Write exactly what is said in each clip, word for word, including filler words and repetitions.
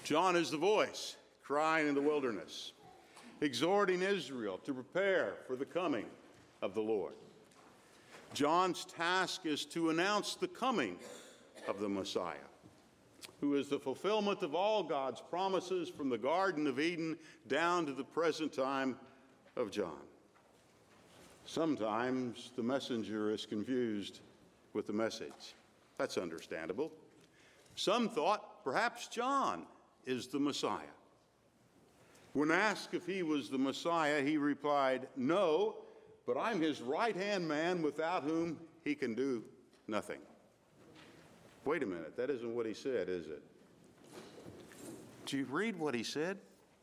John is the voice crying in the wilderness, exhorting Israel to prepare for the coming of the Lord. John's task is to announce the coming of the Messiah, who is the fulfillment of all God's promises from the Garden of Eden down to the present time of John. Sometimes the messenger is confused with the message. That's understandable. Some thought perhaps John is the Messiah. When asked if he was the Messiah, he replied, "No, but I'm his right-hand man without whom he can do nothing." Wait a minute, that isn't what he said, is it? Did you read what he said?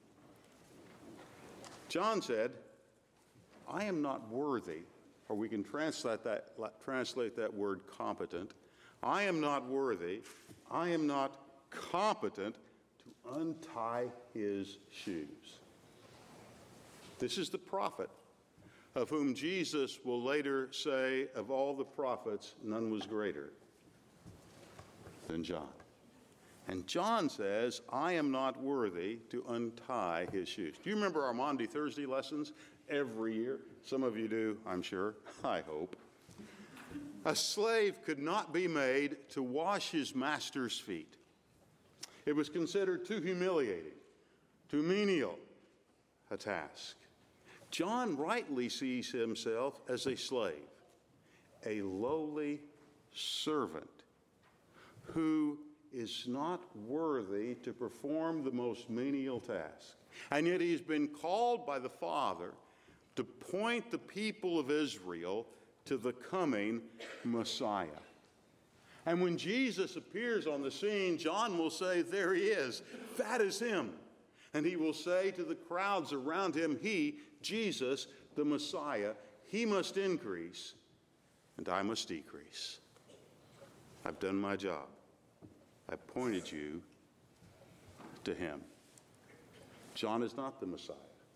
John said, "I am not worthy," or we can translate that, translate that word competent. I am not worthy, I am not competent to untie his shoes. This is the prophet of whom Jesus will later say, of all the prophets, none was greater than John. And John says, I am not worthy to untie his shoes. Do you remember our Maundy Thursday lessons every year? Some of you do, I'm sure. I hope. A slave could not be made to wash his master's feet. It was considered too humiliating, too menial a task. John rightly sees himself as a slave, a lowly servant who is not worthy to perform the most menial task. And yet he's been called by the Father to point the people of Israel to the coming Messiah. And when Jesus appears on the scene, John will say, there he is, that is him. And he will say to the crowds around him, he, Jesus, the Messiah, he must increase and I must decrease. I've done my job. I pointed you to him. John is not the Messiah.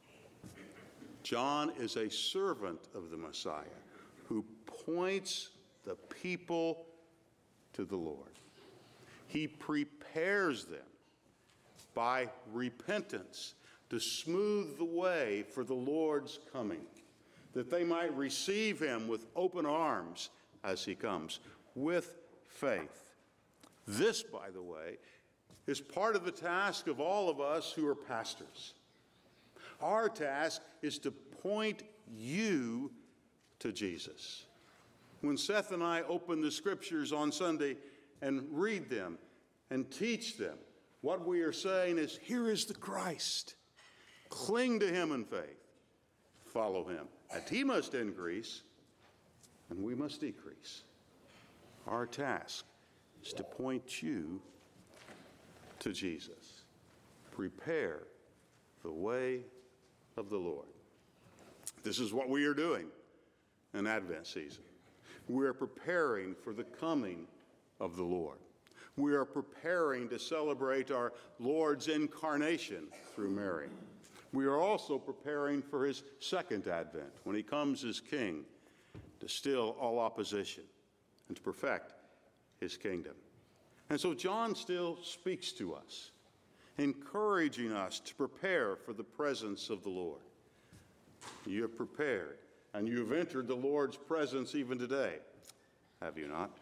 John is a servant of the Messiah who points the people to the Lord. He prepares them by repentance to smooth the way for the Lord's coming, that they might receive him with open arms as he comes, with faith. This, by the way, is part of the task of all of us who are pastors. Our task is to point you to Jesus. When Seth and I open the scriptures on Sunday and read them and teach them, what we are saying is, here is the Christ. Cling to him in faith. Follow him. And he must increase, and we must decrease. Our task is to point you to Jesus. Prepare the way of the Lord. This is what we are doing in Advent season. We are preparing for the coming of the Lord. We are preparing to celebrate our Lord's incarnation through Mary. We are also preparing for his second advent, when he comes as king, to still all opposition and to perfect his kingdom. And so John still speaks to us, encouraging us to prepare for the presence of the Lord. You have prepared, and you have entered the Lord's presence even today, have you not?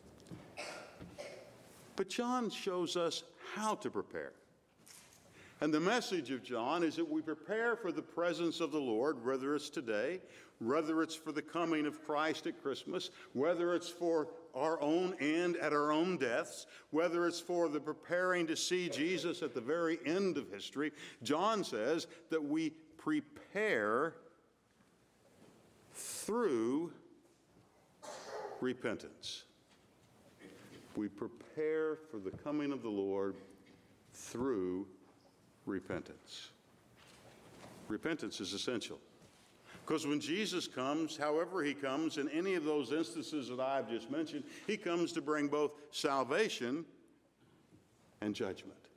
But John shows us how to prepare. And the message of John is that we prepare for the presence of the Lord, whether it's today, whether it's for the coming of Christ at Christmas, whether it's for our own end at our own deaths, whether it's for the preparing to see Jesus at the very end of history. John says that we prepare through repentance. We prepare for the coming of the Lord through repentance. Repentance is essential. Because when Jesus comes, however he comes, in any of those instances that I've just mentioned, he comes to bring both salvation and judgment.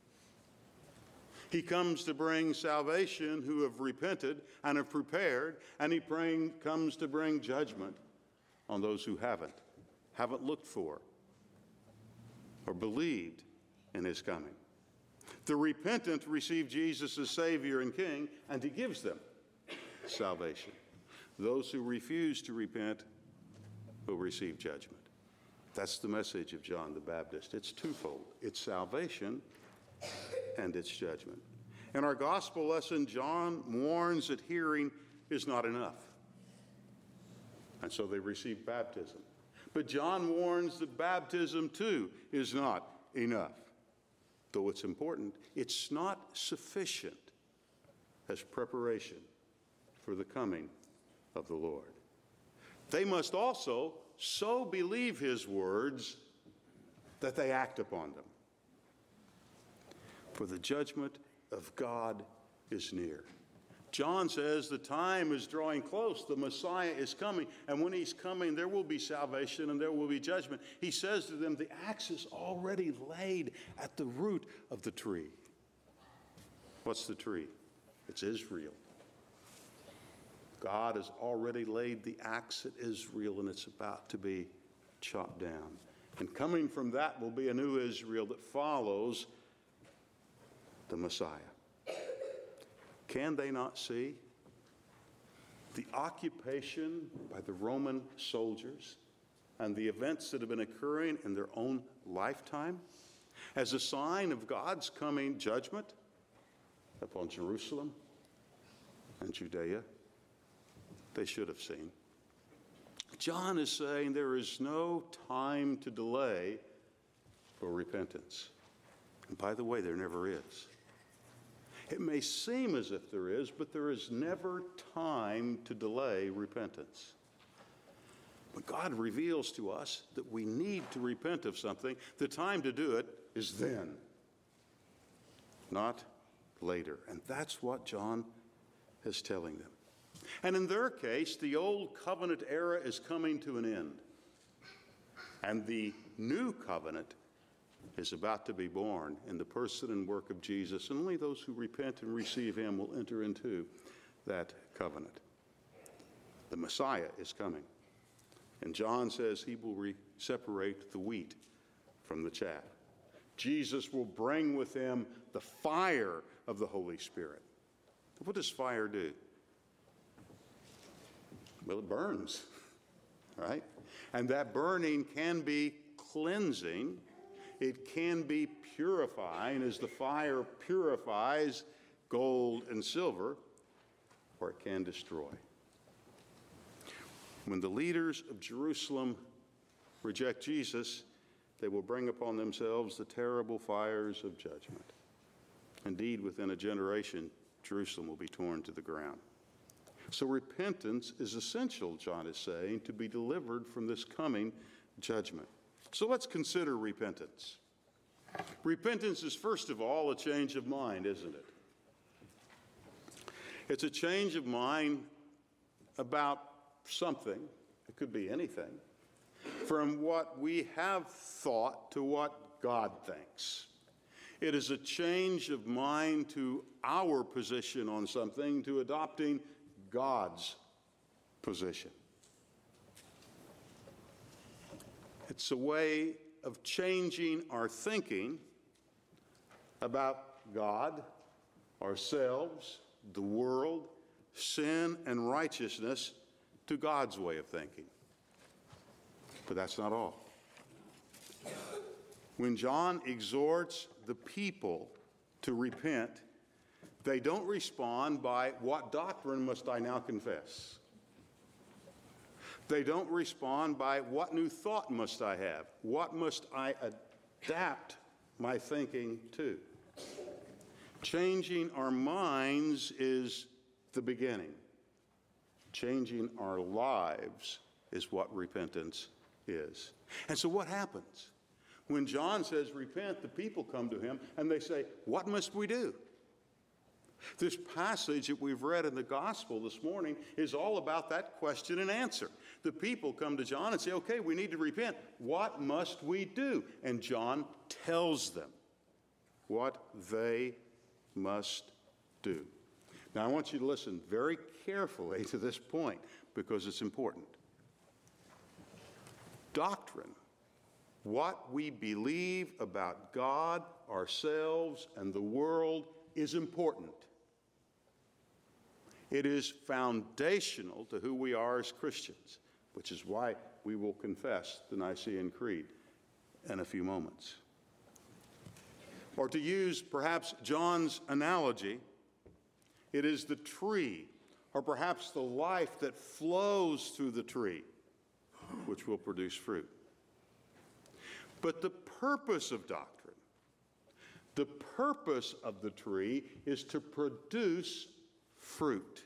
He comes to bring salvation who have repented and have prepared, and he bring, comes to bring judgment on those who haven't, haven't looked for or believed in his coming. The repentant receive Jesus as Savior and King, and he gives them salvation. Those who refuse to repent will receive judgment. That's the message of John the Baptist. It's twofold. It's salvation and it's judgment. In our gospel lesson, John warns that hearing is not enough. And so they receive baptism. But John warns that baptism, too, is not enough. Though it's important, it's not sufficient as preparation for the coming of the Lord. They must also so believe his words that they act upon them. For the judgment of God is near. John says the time is drawing close. The Messiah is coming. And when he's coming, there will be salvation and there will be judgment. He says to them, the axe is already laid at the root of the tree. What's the tree? It's Israel. God has already laid the axe at Israel, and it's about to be chopped down. And coming from that will be a new Israel that follows the Messiah. Can they not see the occupation by the Roman soldiers and the events that have been occurring in their own lifetime as a sign of God's coming judgment upon Jerusalem and Judea? They should have seen. John is saying there is no time to delay for repentance. And by the way, there never is. It may seem as if there is, but there is never time to delay repentance. When God reveals to us that we need to repent of something, the time to do it is then, not later. And that's what John is telling them. And in their case, the old covenant era is coming to an end. And the new covenant is about to be born in the person and work of Jesus. And only those who repent and receive him will enter into that covenant. The Messiah is coming. And John says he will re- separate the wheat from the chaff. Jesus will bring with him the fire of the Holy Spirit. What does fire do? Well, it burns, right? And that burning can be cleansing. It can be purifying as the fire purifies gold and silver, or it can destroy. When the leaders of Jerusalem reject Jesus, they will bring upon themselves the terrible fires of judgment. Indeed, within a generation, Jerusalem will be torn to the ground. So repentance is essential, John is saying, to be delivered from this coming judgment. So let's consider repentance. Repentance is, first of all, a change of mind, isn't it? It's a change of mind about something, it could be anything, from what we have thought to what God thinks. It is a change of mind to our position on something, to adopting God's position. It's a way of changing our thinking about God, ourselves, the world, sin, and righteousness to God's way of thinking. But that's not all. When John exhorts the people to repent, they don't respond by, what doctrine must I now confess? They don't respond by, what new thought must I have? What must I adapt my thinking to? Changing our minds is the beginning. Changing our lives is what repentance is. And so what happens? When John says repent, the people come to him and they say, what must we do? This passage that we've read in the gospel this morning is all about that question and answer. The people come to John and say, okay, we need to repent. What must we do? And John tells them what they must do. Now, I want you to listen very carefully to this point because it's important. Doctrine what we believe about God, ourselves, and the world is important. It is foundational to who we are as Christians, which is why we will confess the Nicene Creed in a few moments. Or to use perhaps John's analogy, it is the tree, or perhaps the life that flows through the tree, which will produce fruit. But the purpose of doctrine, the purpose of the tree is to produce fruit.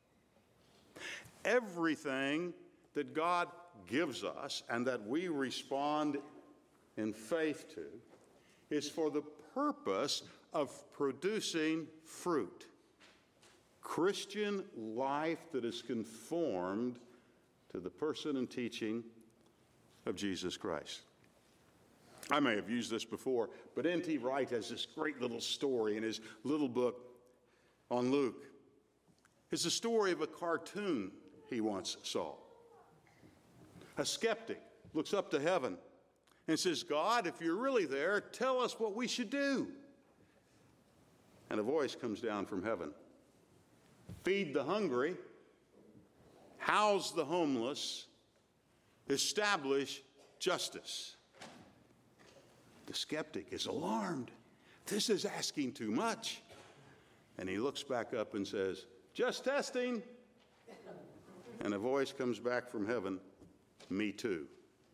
Everything that God gives us and that we respond in faith to is for the purpose of producing fruit. Christian life that is conformed to the person and teaching of Jesus Christ. I may have used this before, but N T Wright has this great little story in his little book on Luke. It's the story of a cartoon he once saw. A skeptic looks up to heaven and says, "God, if you're really there, tell us what we should do." And a voice comes down from heaven. Feed the hungry, house the homeless, establish justice. The skeptic is alarmed. This is asking too much. And he looks back up and says, "Just testing." And a voice comes back from heaven, "Me too."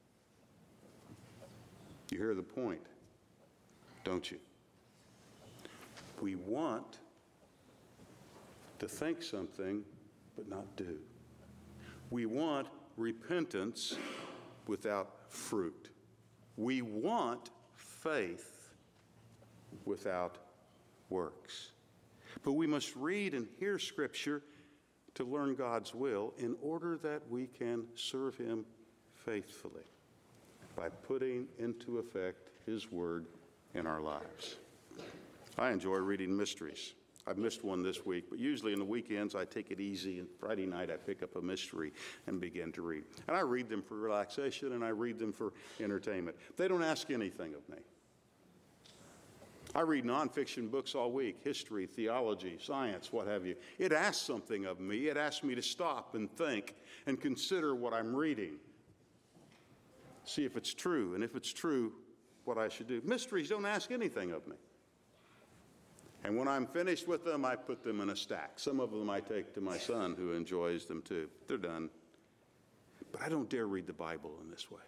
You hear the point, don't you? We want to think something, but not do. We want repentance without fruit. We want faith without works. But we must read and hear Scripture to learn God's will in order that we can serve Him faithfully by putting into effect His Word in our lives. I enjoy reading mysteries. I've missed one this week, but usually on the weekends I take it easy, and Friday night I pick up a mystery and begin to read. And I read them for relaxation, and I read them for entertainment. They don't ask anything of me. I read nonfiction books all week, history, theology, science, what have you. It asks something of me. It asks me to stop and think and consider what I'm reading. See if it's true, and if it's true, what I should do. Mysteries don't ask anything of me. And when I'm finished with them, I put them in a stack. Some of them I take to my son, who enjoys them too. They're done. But I don't dare read the Bible in this way.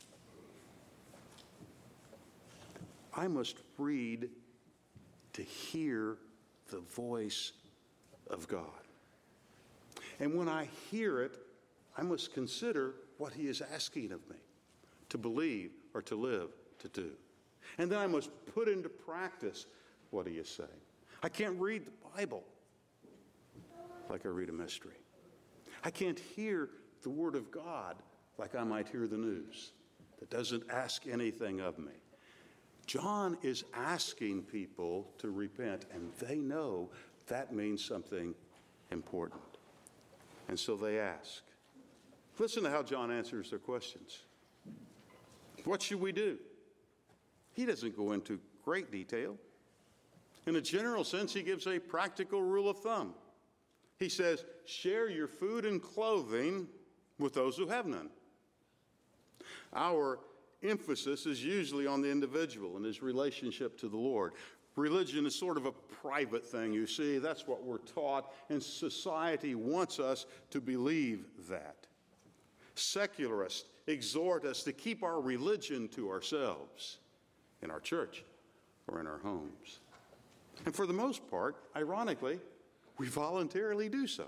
I must read to hear the voice of God. And when I hear it, I must consider what He is asking of me to believe or to live, to do. And then I must put into practice what He is saying. I can't read the Bible like I read a mystery. I can't hear the Word of God like I might hear the news that doesn't ask anything of me. John is asking people to repent, and they know that means something important. And so they ask. Listen to how John answers their questions. What should we do? He doesn't go into great detail. In a general sense, he gives a practical rule of thumb. He says, share your food and clothing with those who have none. Our emphasis is usually on the individual and his relationship to the Lord. Religion is sort of a private thing, you see. That's what we're taught, and society wants us to believe that. Secularists exhort us to keep our religion to ourselves, in our church or in our homes. And for the most part, ironically, we voluntarily do so.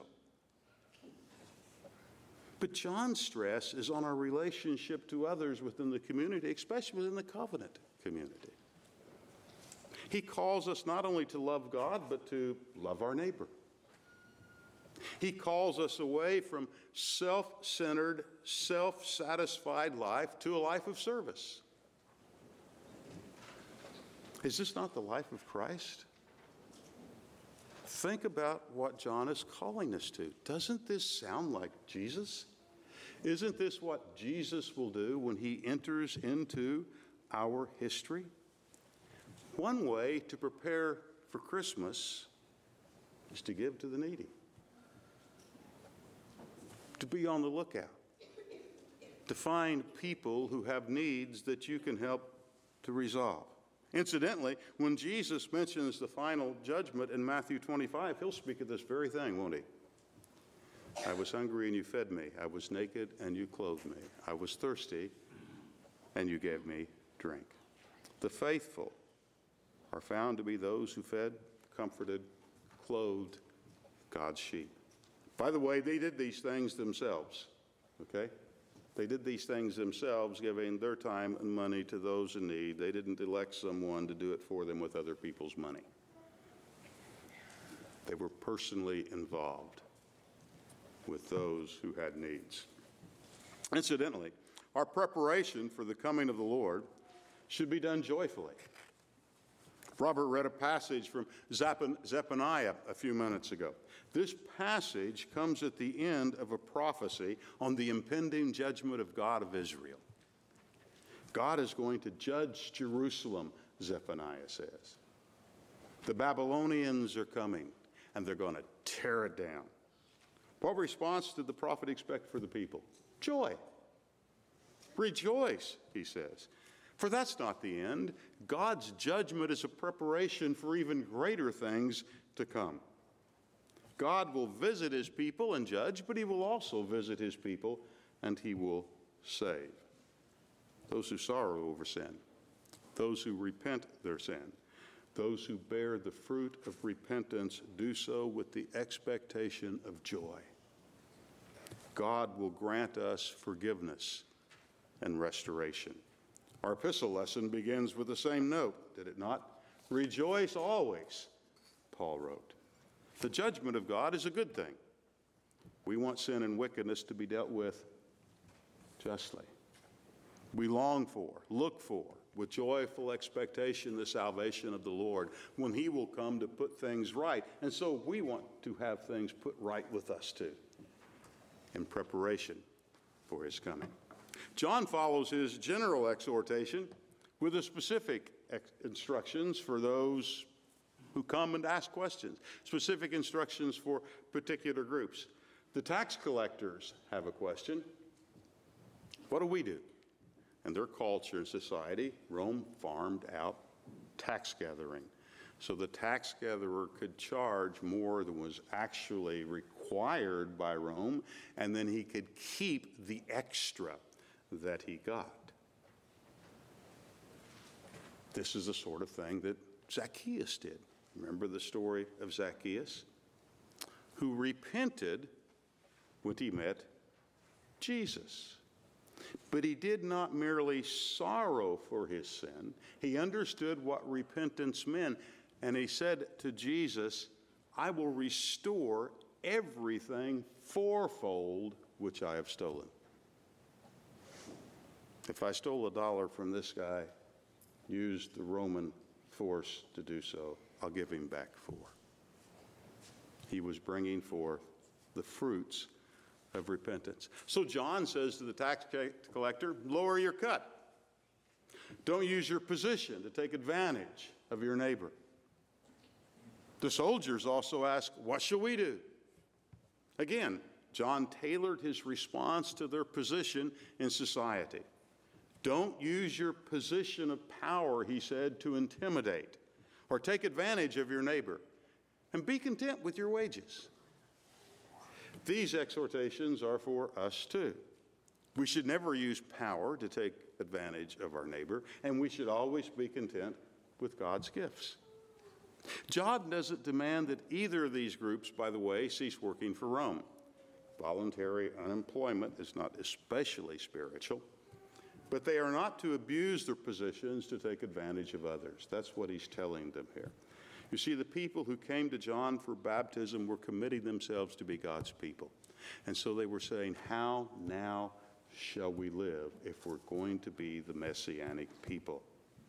But John's stress is on our relationship to others within the community, especially within the covenant community. He calls us not only to love God, but to love our neighbor. He calls us away from self-centered, self-satisfied life to a life of service. Is this not the life of Christ? Think about what John is calling us to. Doesn't this sound like Jesus? Isn't this what Jesus will do when he enters into our history? One way to prepare for Christmas is to give to the needy, to be on the lookout, to find people who have needs that you can help to resolve. Incidentally, when Jesus mentions the final judgment in Matthew twenty-five, he'll speak of this very thing, won't he? I was hungry and you fed me. I was naked and you clothed me. I was thirsty and you gave me drink. The faithful are found to be those who fed, comforted, clothed God's sheep. By the way, they did these things themselves, okay? They did these things themselves, giving their time and money to those in need. They didn't elect someone to do it for them with other people's money. They were personally involved with those who had needs. Incidentally, our preparation for the coming of the Lord should be done joyfully. Robert read a passage from Zephaniah a few minutes ago. This passage comes at the end of a prophecy on the impending judgment of God of Israel. God is going to judge Jerusalem, Zephaniah says. The Babylonians are coming, and they're going to tear it down. What response did the prophet expect for the people? Joy. Rejoice, he says. For that's not the end. God's judgment is a preparation for even greater things to come. God will visit his people and judge, but he will also visit his people and he will save. Those who sorrow over sin, those who repent their sin, those who bear the fruit of repentance do so with the expectation of joy. God will grant us forgiveness and restoration. Our epistle lesson begins with the same note, did it not? Rejoice always, Paul wrote. The judgment of God is a good thing. We want sin and wickedness to be dealt with justly. We long for, look for, with joyful expectation, the salvation of the Lord, when he will come to put things right. And so we want to have things put right with us too, in preparation for his coming. John follows his general exhortation with the specific ex- instructions for those who come and ask questions, specific instructions for particular groups. The tax collectors have a question. What do we do? In their culture and society, Rome farmed out tax gathering. So the tax gatherer could charge more than was actually required by Rome, and then he could keep the extra that he got. This is the sort of thing that Zacchaeus did. Remember the story of Zacchaeus? Who repented when he met Jesus. But he did not merely sorrow for his sin. He understood what repentance meant. And he said to Jesus, I will restore everything fourfold which I have stolen. If I stole a dollar from this guy, used the Roman force to do so, I'll give him back four. He was bringing forth the fruits of repentance. So John says to the tax collector, lower your cut. Don't use your position to take advantage of your neighbor. The soldiers also ask, what shall we do? Again, John tailored his response to their position in society. Don't use your position of power, he said, to intimidate or take advantage of your neighbor, and be content with your wages. These exhortations are for us too. We should never use power to take advantage of our neighbor, and we should always be content with God's gifts. John doesn't demand that either of these groups, by the way, cease working for Rome. Voluntary unemployment is not especially spiritual, but they are not to abuse their positions to take advantage of others. That's what he's telling them here. You see, the people who came to John for baptism were committing themselves to be God's people. And so they were saying, how now shall we live if we're going to be the Messianic people?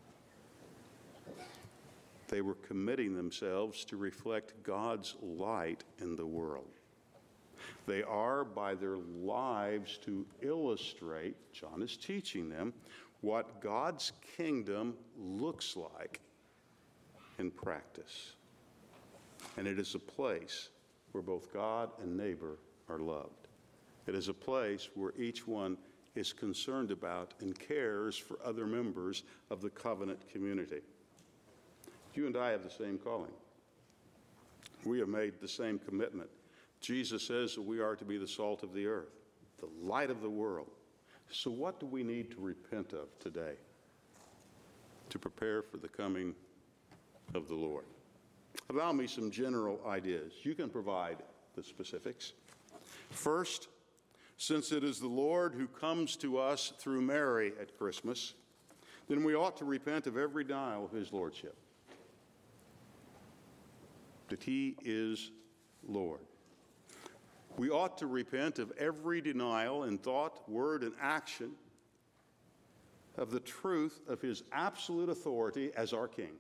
They were committing themselves to reflect God's light in the world. They are, by their lives, to illustrate, John is teaching them, what God's kingdom looks like in practice. And it is a place where both God and neighbor are loved. It is a place where each one is concerned about and cares for other members of the covenant community. You and I have the same calling. We have made the same commitment. Jesus says that we are to be the salt of the earth, the light of the world. So what do we need to repent of today to prepare for the coming of the Lord? Allow me some general ideas. You can provide the specifics. First, since it is the Lord who comes to us through Mary at Christmas, then we ought to repent of every denial of his lordship, that he is Lord. We ought to repent of every denial in thought, word, and action of the truth of his absolute authority as our King.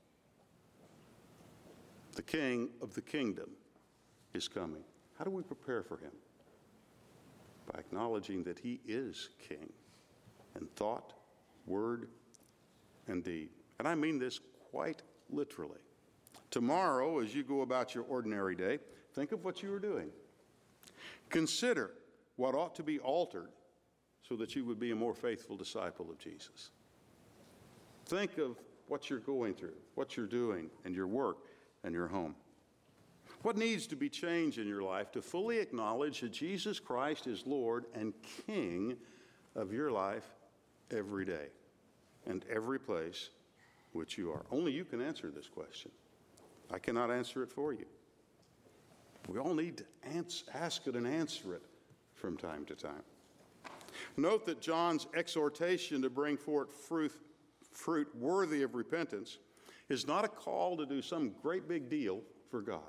The King of the kingdom is coming. How do we prepare for him? By acknowledging that he is King in thought, word, and deed. And I mean this quite literally. Tomorrow, as you go about your ordinary day, think of what you are doing. Consider what ought to be altered so that you would be a more faithful disciple of Jesus. Think of what you're going through, what you're doing, and your work and your home. What needs to be changed in your life to fully acknowledge that Jesus Christ is Lord and King of your life every day and every place which you are? Only you can answer this question. I cannot answer it for you. We all need to ans- ask it and answer it from time to time. Note that John's exhortation to bring forth fruit, fruit worthy of repentance is not a call to do some great big deal for God.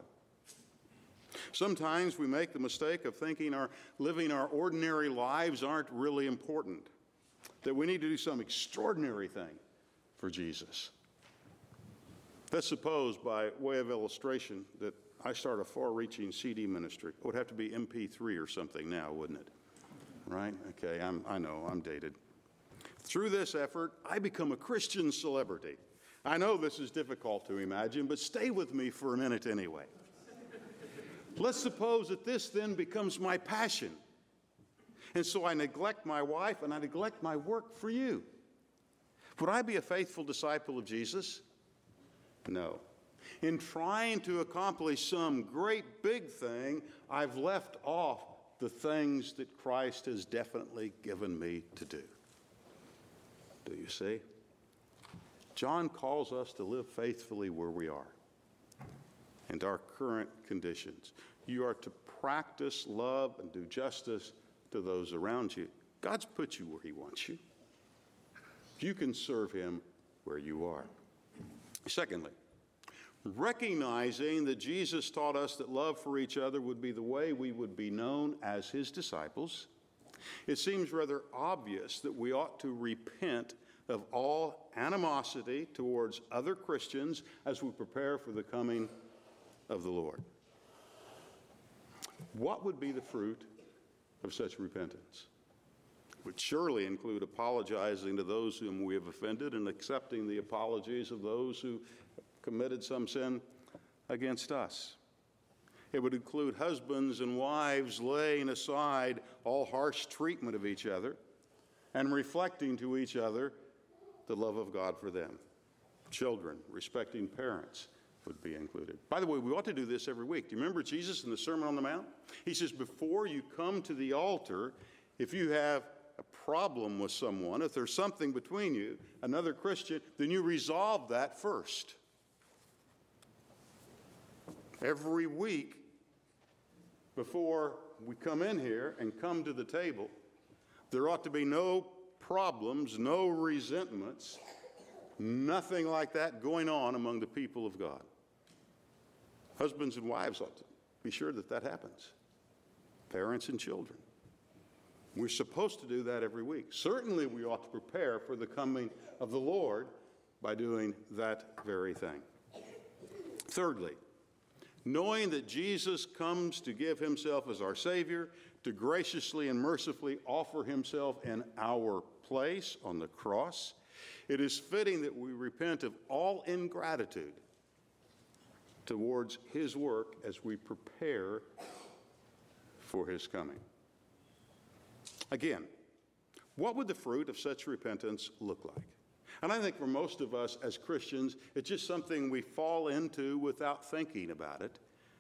Sometimes we make the mistake of thinking our living our ordinary lives aren't really important, that we need to do some extraordinary thing for Jesus. Let's suppose, by way of illustration, that I start a far-reaching C D ministry. It would have to be M P three or something now, wouldn't it? Right? Okay, I'm, I know, I'm dated. Through this effort, I become a Christian celebrity. I know this is difficult to imagine, but stay with me for a minute anyway. Let's suppose that this then becomes my passion. And so I neglect my wife and I neglect my work for you. Would I be a faithful disciple of Jesus? No. In trying to accomplish some great big thing, I've left off the things that Christ has definitely given me to do. Do you see? John calls us to live faithfully where we are and our current conditions. You are to practice love and do justice to those around you. God's put you where he wants you. You can serve him where you are. Secondly, recognizing that Jesus taught us that love for each other would be the way we would be known as his disciples, it seems rather obvious that we ought to repent of all animosity towards other Christians as we prepare for the coming of the Lord. What would be the fruit of such repentance? It would surely include apologizing to those whom we have offended and accepting the apologies of those who committed some sin against us. It would include husbands and wives laying aside all harsh treatment of each other and reflecting to each other the love of God for them. Children respecting parents would be included. By the way, we ought to do this every week. Do you remember Jesus in the Sermon on the Mount? He says, before you come to the altar, if you have a problem with someone, if there's something between you, another Christian, then you resolve that first. Every week, before we come in here and come to the table, there ought to be no problems, no resentments, nothing like that going on among the people of God. Husbands and wives ought to be sure that that happens. Parents and children. We're supposed to do that every week. Certainly we ought to prepare for the coming of the Lord by doing that very thing. Thirdly, knowing that Jesus comes to give himself as our Savior, to graciously and mercifully offer himself in our place on the cross, it is fitting that we repent of all ingratitude towards his work as we prepare for his coming. Again, what would the fruit of such repentance look like? And I think for most of us as Christians, it's just something we fall into without thinking about it.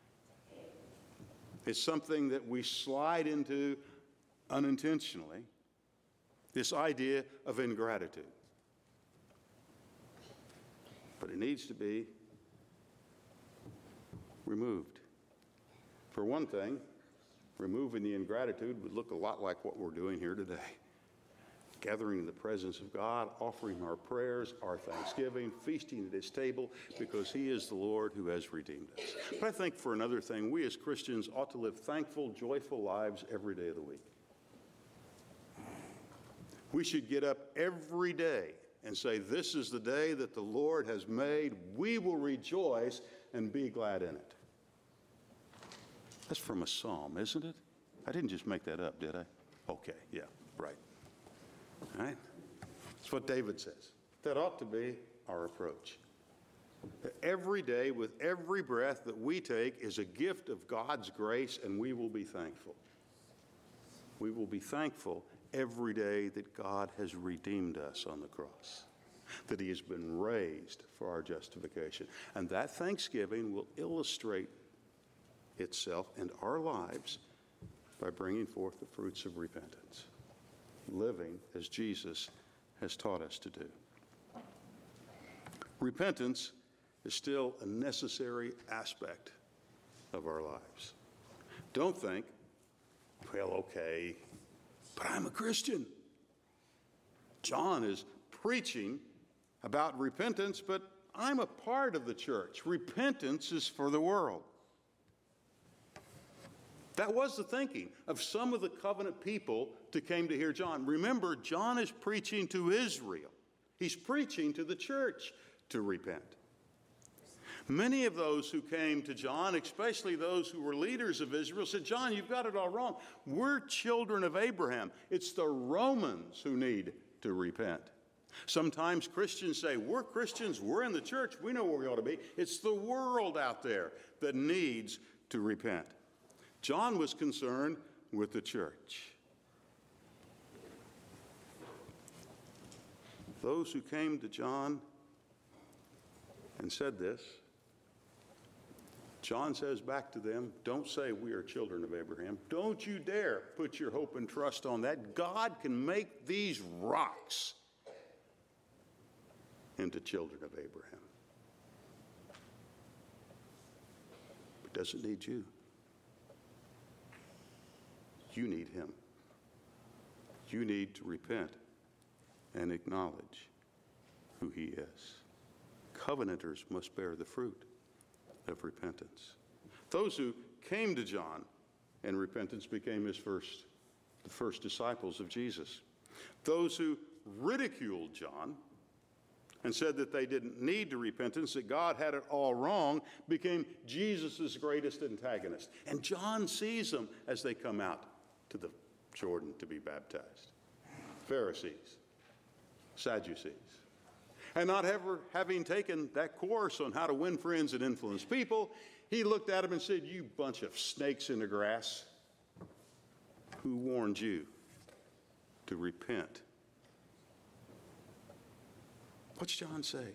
It's something that we slide into unintentionally, this idea of ingratitude. But it needs to be removed. For one thing, removing the ingratitude would look a lot like what we're doing here today. Gathering in the presence of God, offering our prayers, our thanksgiving, feasting at his table, because he is the Lord who has redeemed us. But I think for another thing, we as Christians ought to live thankful, joyful lives every day of the week. We should get up every day and say, this is the day that the Lord has made. We will rejoice and be glad in it. That's from a psalm, isn't it? I didn't just make that up, did I? Okay, yeah, right. All right? That's what David says. That ought to be our approach. Every day, with every breath that we take, is a gift of God's grace, and we will be thankful. We will be thankful every day that God has redeemed us on the cross, that he has been raised for our justification. And that thanksgiving will illustrate itself in our lives by bringing forth the fruits of repentance, living as Jesus has taught us to do. Repentance is still a necessary aspect of our lives. Don't think, well, okay, but I'm a Christian. John is preaching about repentance, but I'm a part of the church. Repentance is for the world. That was the thinking of some of the covenant people that came to hear John. Remember, John is preaching to Israel. He's preaching to the church to repent. Many of those who came to John, especially those who were leaders of Israel, said, John, you've got it all wrong. We're children of Abraham. It's the Romans who need to repent. Sometimes Christians say, we're Christians, we're in the church, we know where we ought to be. It's the world out there that needs to repent. John was concerned with the church. Those who came to John and said this, John says back to them, don't say we are children of Abraham. Don't you dare put your hope and trust on that. God can make these rocks into children of Abraham. But doesn't need you. You need him. You need to repent and acknowledge who he is. Covenanters must bear the fruit of repentance. Those who came to John in repentance became his first, the first disciples of Jesus. Those who ridiculed John and said that they didn't need to repentance, that God had it all wrong, became Jesus' greatest antagonist. And John sees them as they come out to the Jordan to be baptized. Pharisees, Sadducees. And not ever having taken that course on how to win friends and influence people, he looked at them and said, you bunch of snakes in the grass, who warned you to repent? What's John say?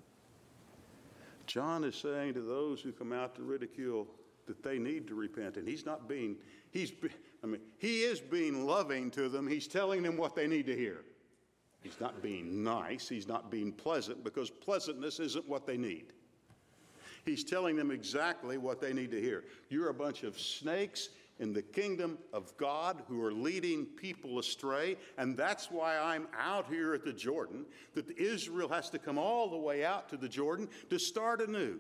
John is saying to those who come out to ridicule that they need to repent. And he's not being, he's, I mean, he is being loving to them. He's telling them what they need to hear. He's not being nice. He's not being pleasant, because pleasantness isn't what they need. He's telling them exactly what they need to hear. You're a bunch of snakes in the kingdom of God who are leading people astray, and that's why I'm out here at the Jordan, that Israel has to come all the way out to the Jordan to start anew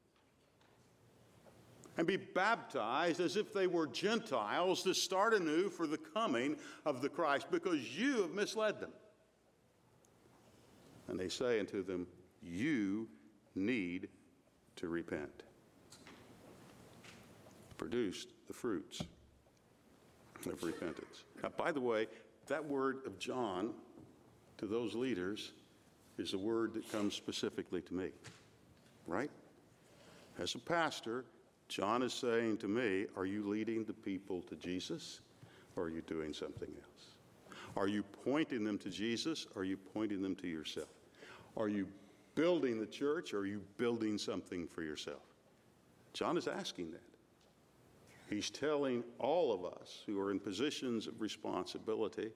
and be baptized as if they were Gentiles to start anew for the coming of the Christ, because you have misled them. And they say unto them, you need to repent. produced the fruits of repentance. Now, by the way, that word of John to those leaders is a word that comes specifically to me, right? As a pastor, John is saying to me, are you leading the people to Jesus, or are you doing something else? Are you pointing them to Jesus, or are you pointing them to yourself? Are you building the church, or are you building something for yourself? John is asking that. He's telling all of us who are in positions of responsibility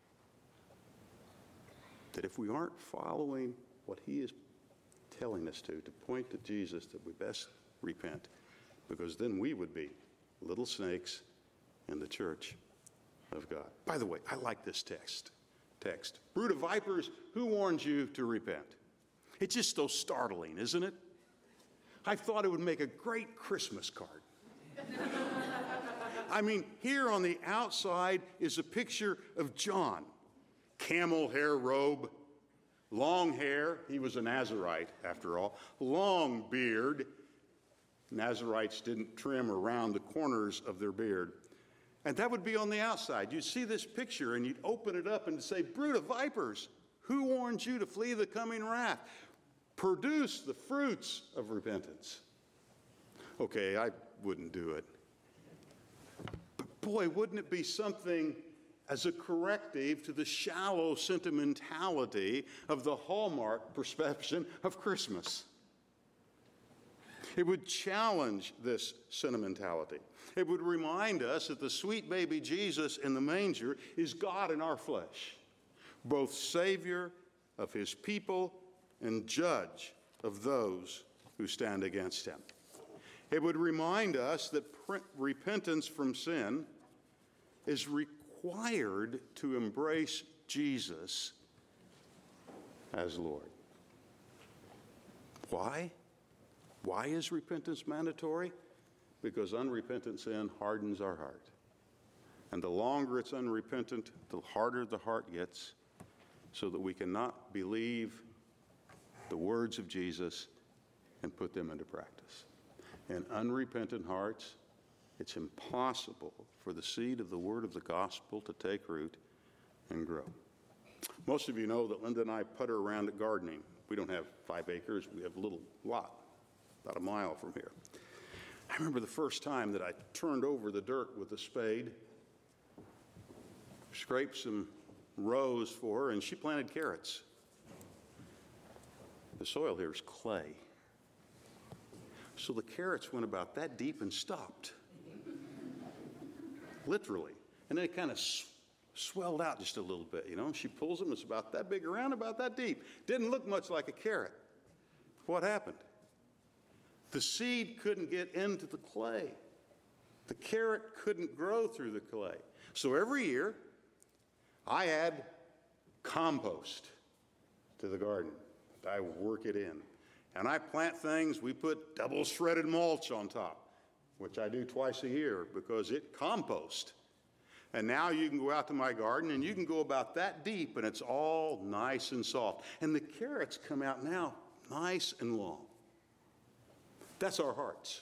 that if we aren't following what he is telling us to, to point to Jesus, that we best repent, because then we would be little snakes in the church of God. By the way, I like this text. Text. Brood of vipers, who warns you to repent? It's just so startling, isn't it? I thought it would make a great Christmas card. I mean, here on the outside is a picture of John. Camel hair robe, long hair. He was a Nazarite, after all. Long beard. Nazarites didn't trim around the corners of their beard. And that would be on the outside. You'd see this picture and you'd open it up and say, brood of vipers, who warns you to flee the coming wrath? Produce the fruits of repentance. Okay, I wouldn't do it. But boy, wouldn't it be something as a corrective to the shallow sentimentality of the Hallmark perception of Christmas. It would challenge this sentimentality. It would remind us that the sweet baby Jesus in the manger is God in our flesh, both Savior of his people and judge of those who stand against him. It would remind us that pre- repentance from sin is required to embrace Jesus as Lord. Why? Why is repentance mandatory? Because unrepentant sin hardens our heart. And the longer it's unrepentant, the harder the heart gets, so that we cannot believe the words of Jesus and put them into practice. In unrepentant hearts, it's impossible for the seed of the word of the gospel to take root and grow. Most of you know that Linda and I putter around at gardening. We don't have five acres. We have a little lot, about a mile from here. I remember the first time that I turned over the dirt with a spade, scraped some rows for her, and she planted carrots. The soil here is clay. So the carrots went about that deep and stopped. Literally. And then it kind of sw- swelled out just a little bit, you know. She pulls them, it's about that big around, about that deep. Didn't look much like a carrot. What happened? The seed couldn't get into the clay. The carrot couldn't grow through the clay. So every year, I add compost to the garden. I work it in. And I plant things, we put double shredded mulch on top, which I do twice a year because it composts. And now you can go out to my garden and you can go about that deep and it's all nice and soft. And the carrots come out now nice and long. That's our hearts.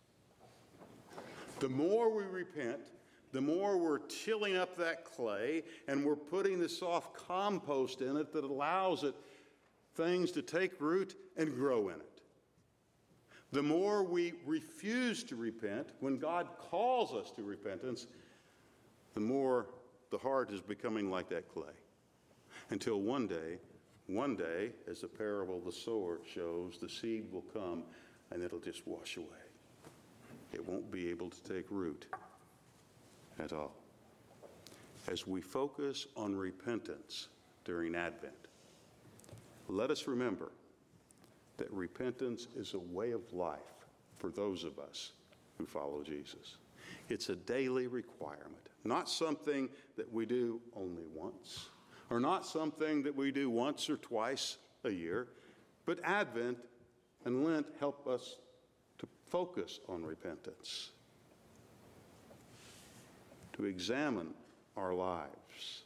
The more we repent, the more we're tilling up that clay and we're putting the soft compost in it that allows it things to take root and grow in it. The more we refuse to repent, when God calls us to repentance, the more the heart is becoming like that clay. Until one day, one day, as the parable of the sower shows, the seed will come and it'll just wash away. It won't be able to take root at all. As we focus on repentance during Advent, let us remember that repentance is a way of life for those of us who follow Jesus. It's a daily requirement, not something that we do only once, or not something that we do once or twice a year, but Advent and Lent help us to focus on repentance, to examine our lives,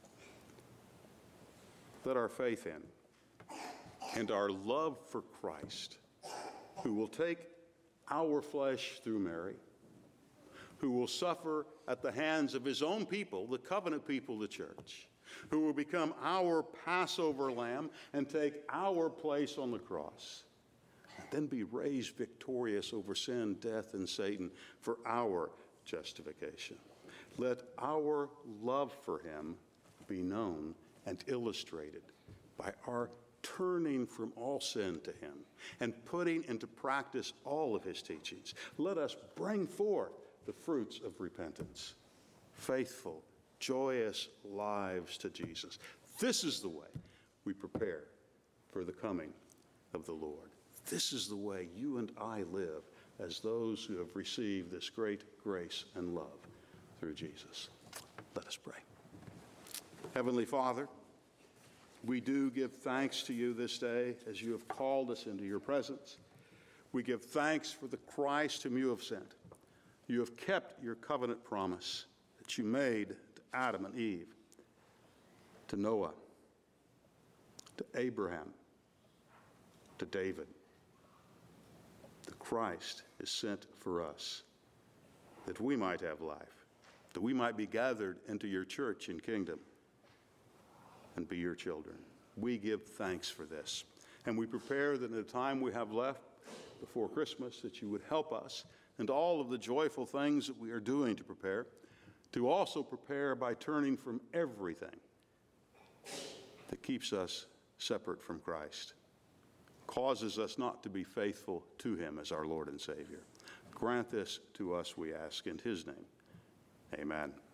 let our faith in and our love for Christ, who will take our flesh through Mary who will suffer at the hands of his own people, the covenant people, the church, who will become our Passover lamb and take our place on the cross, and then be raised victorious over sin, death, and Satan for our justification. Let our love for him be known and illustrated by our turning from all sin to him and putting into practice all of his teachings. Let us bring forth the fruits of repentance, faithful, joyous lives to Jesus. This is the way we prepare for the coming of the Lord. This is the way you and I live as those who have received this great grace and love through Jesus. Let us pray. Heavenly Father, we do give thanks to you this day as you have called us into your presence. We give thanks for the Christ whom you have sent. You have kept your covenant promise that you made to Adam and Eve, to Noah, to Abraham, to David. The Christ is sent for us, that we might have life, that we might be gathered into your church and kingdom and be your children. We give thanks for this. And we prepare that in the time we have left before Christmas, that you would help us and all of the joyful things that we are doing to prepare, to also prepare by turning from everything that keeps us separate from Christ, causes us not to be faithful to him as our Lord and Savior. Grant this to us, we ask, in his name. Amen.